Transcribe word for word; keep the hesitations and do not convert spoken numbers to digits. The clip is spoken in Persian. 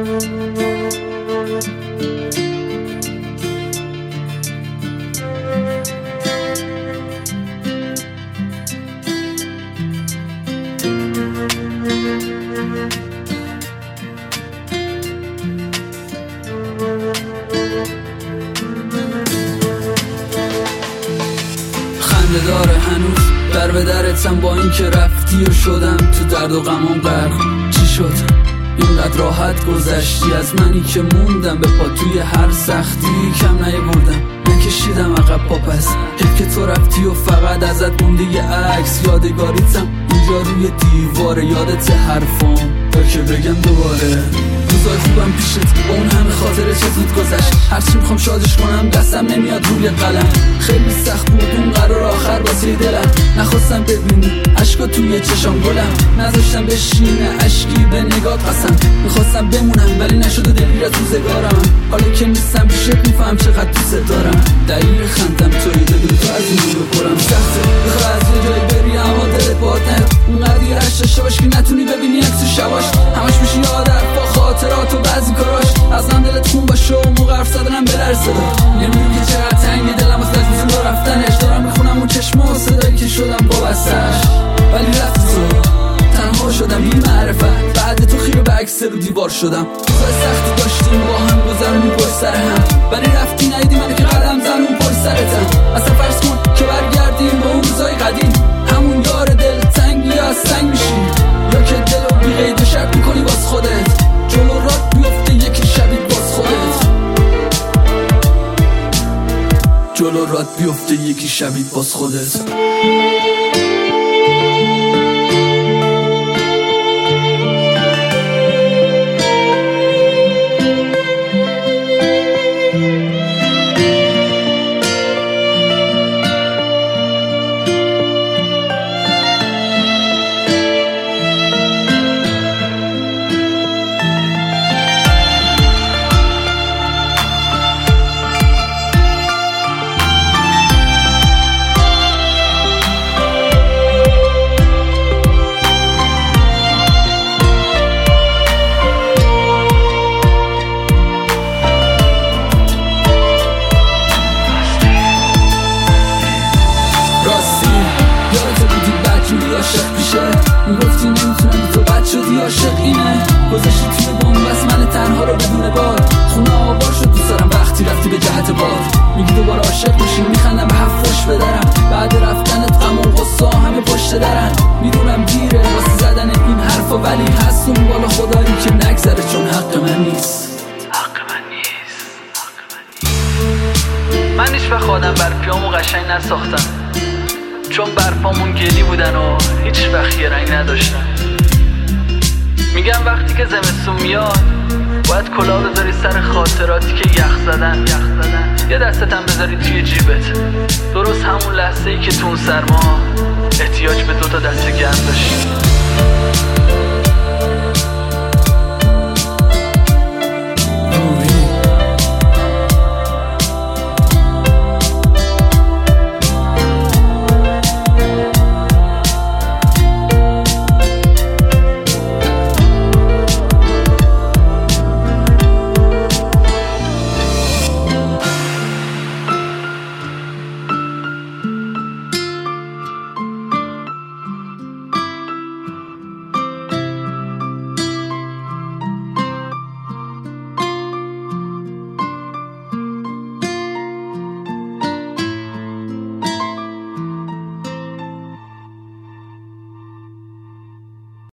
خنده داره هنوز در به درتم با این که رفتی و شدم تو درد و غمام غرق. چی شد اینقدر راحت گذشتی از منی که موندم به پا توی هر سختی کم نیاوردم نکشیدم عقب پا پس حیف که تو رفتی و فقط ازت مونده یه عکس یادگاریتم اینجا روی دیواره یادت حرفام تا که بگم دوباره روزای خوبم پیشت با اون همه خاطره چه زود گذشت هرچی میخوام شادش کنم دستم نمیاد روی قلم خیلی سخت بود اون قرار آخر واسه دلم نخواستم ببینی عشقا توی چشام گلم نذاشتم بشینه عشقی به نگات قسم میخواستم بمونم ولی نشد و دلگیر از روزگارم حالا که نیستم پیشت میفهم چقدر دوست دارم دلیل خندم توی ببین تو از این رو برم سخته بخواه از یه جایی بری اما دلت بادن اونقدر یه رشت داشته باش که نتونی ببینی عکس و شواش همش میشه یاد با خاطرات و بعضی کاراش از هم دلت خون باشه و موقع حرف زدنم بلرزه نمیدونی که چقدر تنگه دلم واسه از رو رفتنش دارم میخونم اون چشم و صدایی که شدم وابستش ولی رفتی تو تنها شدم بی معرفت بعد تو خیره به عکس رو دیوار شدم روزای سختی داشتیم با هم گذرونیم پشت سر هم ولی رفتی ندیدی منو که قدم زن اون پشت سرتم اصلا فرض کن که برگردیم با اون روزای قدیم همون یار دل تنگی از سنگ میشیم یا که دلو بی قید و شک میکنی باز خودت جلو رات بیفته یکی شبید باز خودت جلو رات بیفته یکی شبید باز خودت عاشق پیشه میگفتی نمیتونم تو بد شدی عاشق اینه گذاشتی توی بومبست من تنها رو بدون باد خونه آوار شد دوست دارم وقتی رفتی به جهت باد میگی دوباره عاشق میشی میخندم به حرف خوش بدرم بعد رفتنت غم و غصه همه پشت درن میدونم دیره واسه زدن این حرفا ولی هست اون بالا خدایی که نگذره چون حق من نیست حق من نیست من هیچ وقت آدم برفیامو قشنگ نساختم چون برفامون گلی بودن و هیچ وقت یه رنگ نداشتن میگم وقتی که زمستون میاد باید کلاه بذاری سر خاطراتی که یخ زدن یخ زدن یه دستت هم بذاری توی جیبت درست همون لحظه ای که تو اون سرما احتیاج به دوتا دست گرم داشتی